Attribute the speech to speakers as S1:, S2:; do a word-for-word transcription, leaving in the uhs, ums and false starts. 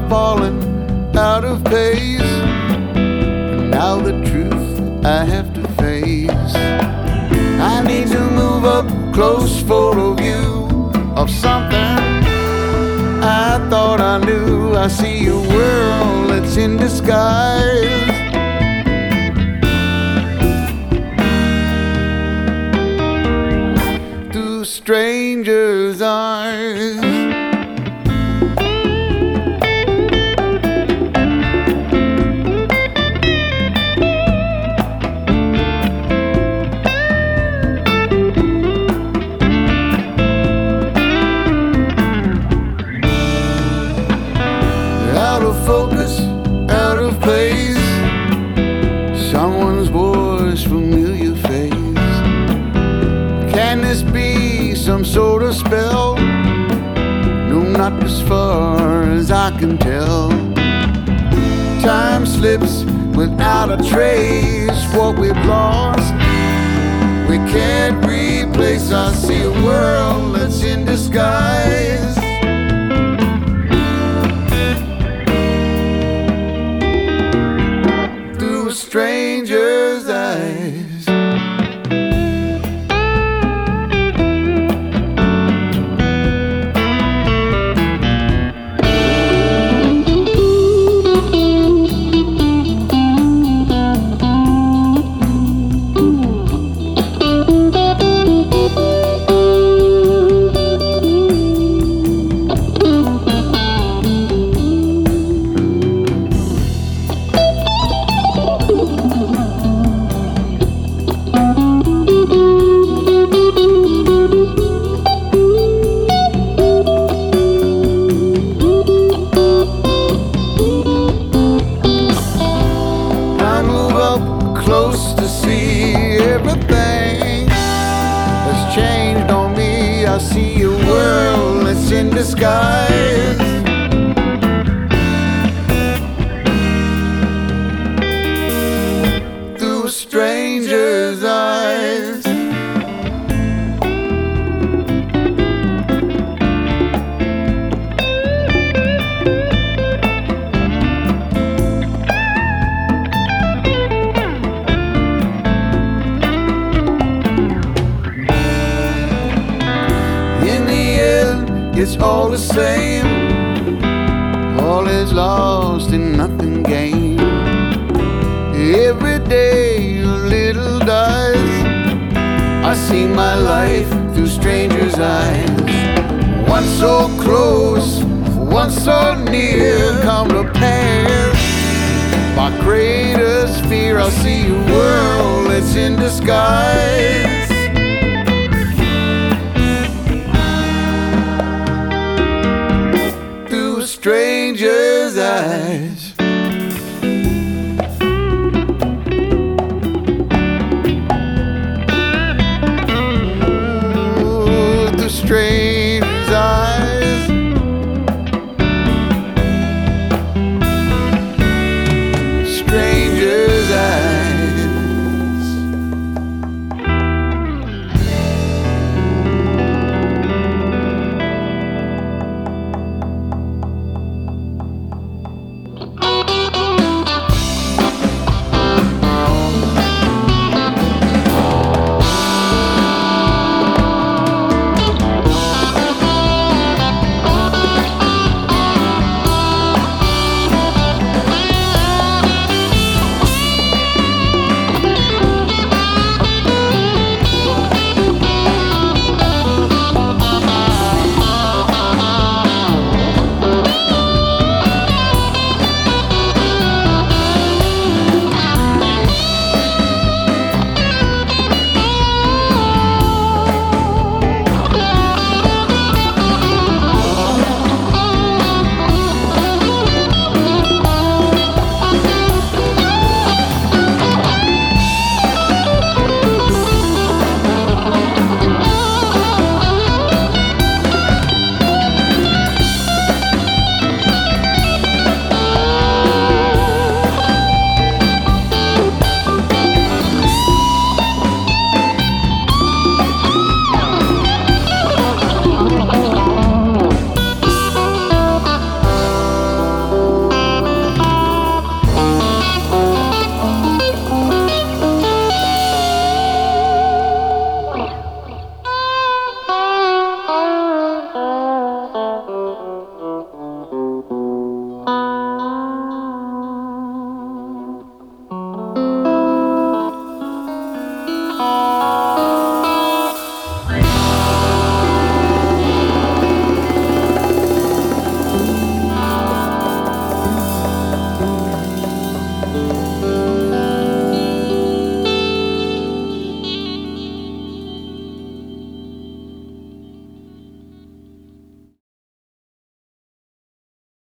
S1: falling out of pace. And now the truth I have to face. I need to move up close for a view of something I thought I knew. I see a world that's in disguise. Through strangers' eyes. Out of focus, out of place, someone's voice, familiar face. Can this be some sort of spell? No, not as far as I can tell. Time slips without a trace. What we've lost, we can't replace. I see a world that's in disguise. Stranger's eyes. Close to see everything has changed on me. I see a world that's in disguise. Through a stranger's eyes. It's all the same. All is lost and nothing gained. Every day a little dies. I see my life through strangers' eyes. Once so close, once so near, come to pass. My greatest fear, I see a world that's in disguise. Stranger's eyes. Ooh, the strange